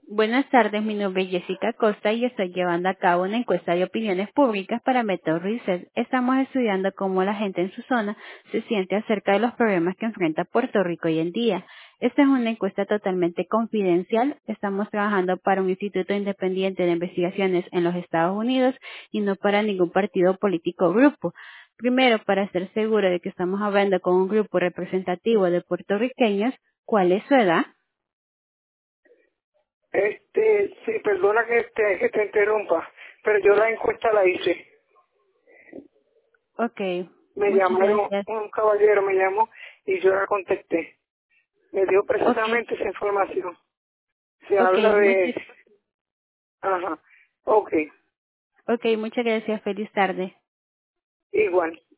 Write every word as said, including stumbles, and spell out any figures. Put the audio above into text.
Buenas tardes, mi nombre es Jessica Costa y estoy llevando a cabo una encuesta de opiniones públicas para Metal Research. Estamos estudiando cómo la gente en su zona se siente acerca de los problemas que enfrenta Puerto Rico hoy en día. Esta es una encuesta totalmente confidencial. Estamos trabajando para un instituto independiente de investigaciones en los Estados Unidos y no para ningún partido político o grupo. Primero, para estar seguro de que estamos hablando con un grupo representativo de puertorriqueños, ¿cuál es su edad? Este, sí, perdona que te, que te interrumpa, pero yo la encuesta la hice. Ok, Me muchas llamaron, gracias. un caballero me llamó y yo la contesté. Me dio Ok, precisamente esa información. Se ok, habla muchas, de... Ajá, ok, okay, muchas gracias. Feliz tarde. igual.